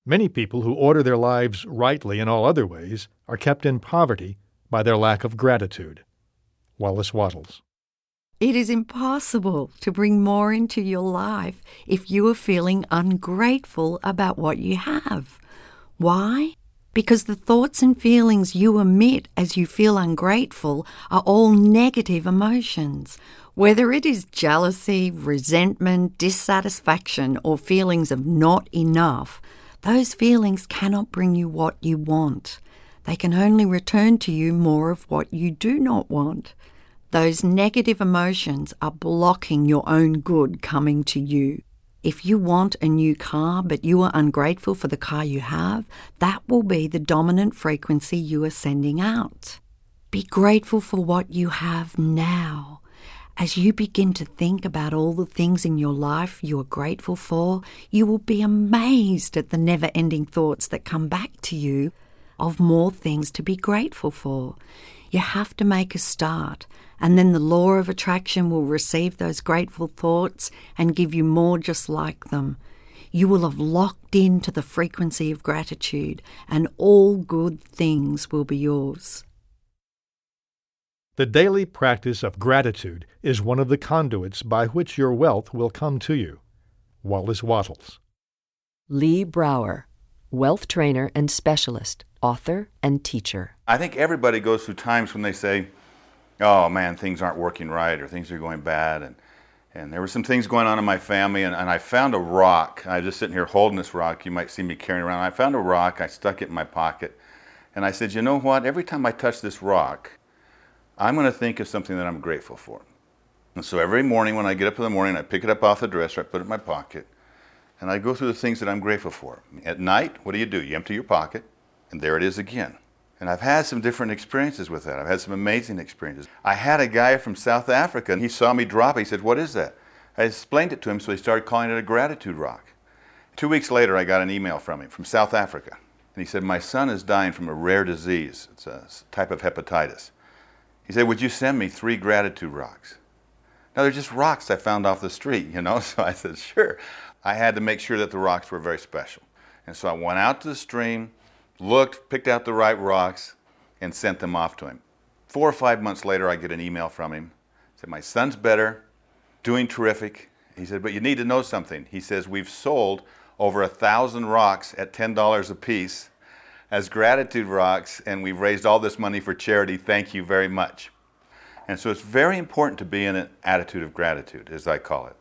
Many people who order their lives rightly in all other ways are kept in poverty by their lack of gratitude. Wallace Wattles. It is impossible to bring more into your life if you are feeling ungrateful about what you have. Why? Because the thoughts and feelings you emit as you feel ungrateful are all negative emotions. Whether it is jealousy, resentment, dissatisfaction, or feelings of not enough, those feelings cannot bring you what you want. They can only return to you more of what you do not want. Those negative emotions are blocking your own good coming to you. If you want a new car but you are ungrateful for the car you have, that will be the dominant frequency you are sending out. Be grateful for what you have now. As you begin to think about all the things in your life you are grateful for, you will be amazed at the never-ending thoughts that come back to you of more things to be grateful for. You have to make a start, and then the law of attraction will receive those grateful thoughts and give you more just like them. You will have locked into the frequency of gratitude, and all good things will be yours. The daily practice of gratitude is one of the conduits by which your wealth will come to you. Wallace Wattles. Lee Brower, wealth trainer and specialist, author and teacher. I think everybody goes through times when they say, oh man, things aren't working right or things are going bad. And there were some things going on in my family, and I found a rock. I was just sitting here holding this rock. You might see me carrying around. I found a rock. I stuck it in my pocket. And I said, you know what? Every time I touch this rock, I'm going to think of something that I'm grateful for. And so every morning when I get up in the morning, I pick it up off the dresser, I put it in my pocket, and I go through the things that I'm grateful for. At night, what do? You empty your pocket, and there it is again. And I've had some different experiences with that. I've had some amazing experiences. I had a guy from South Africa, and he saw me drop it. He said, what is that? I explained it to him, so he started calling it a gratitude rock. 2 weeks later, I got an email from him from South Africa. And he said, my son is dying from a rare disease. It's a type of hepatitis. He said, would you send me 3 gratitude rocks? Now, they're just rocks I found off the street, so I said, sure. I had to make sure that the rocks were very special. And so I went out to the stream, looked, picked out the right rocks, and sent them off to him. 4 or 5 months later, I get an email from him. He said, my son's better, doing terrific. He said, but you need to know something. He says, we've sold over 1,000 rocks at $10 a piece as gratitude rocks, and we've raised all this money for charity. Thank you very much. And so it's very important to be in an attitude of gratitude, as I call it.